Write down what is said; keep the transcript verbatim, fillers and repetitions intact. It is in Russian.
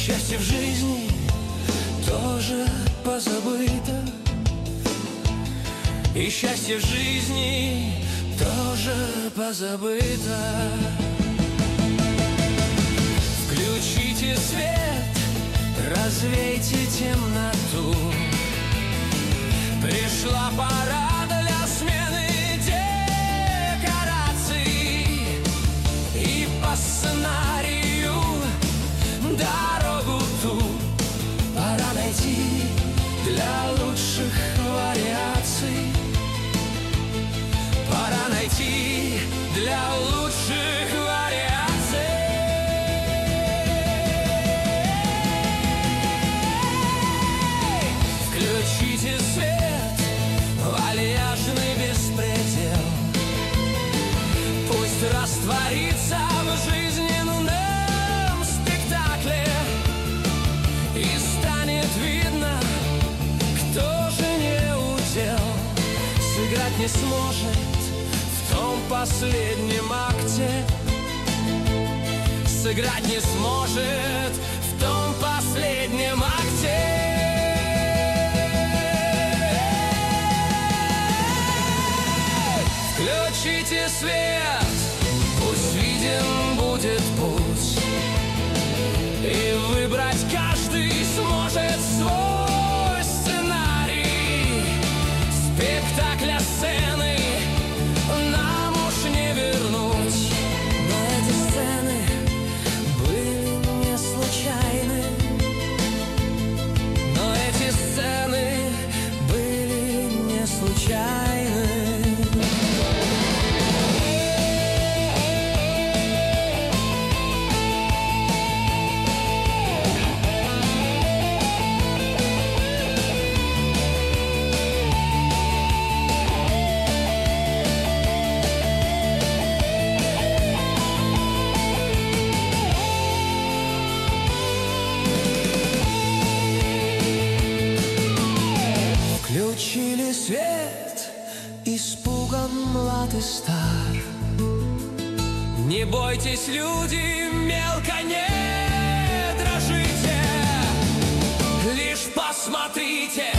счастье в жизни тоже позабыто, и счастье в жизни тоже позабыто. Включите свет, развейте темноту. Пришла пора для смены декораций, и по сценарию дорогу ту пора найти для лучших вариаций. Пора найти для лучших вариаций. Включите свет, вальяжный беспредел. Пусть растворится в жизненном спектакле, и станет видно, кто же не удел. Сыграть не сможет в том последнем акте, сыграть не сможет в том последнем акте. Включите свет, пусть виден будет путь, и выбрать каждый сможет свой сценарий. Спектакля сцены нам уж не вернуть, но эти сцены были не случайны, но эти сцены были не случайны. Включили свет, испуган млад и стар. Не бойтесь, люди, мелко не дрожите, лишь посмотрите,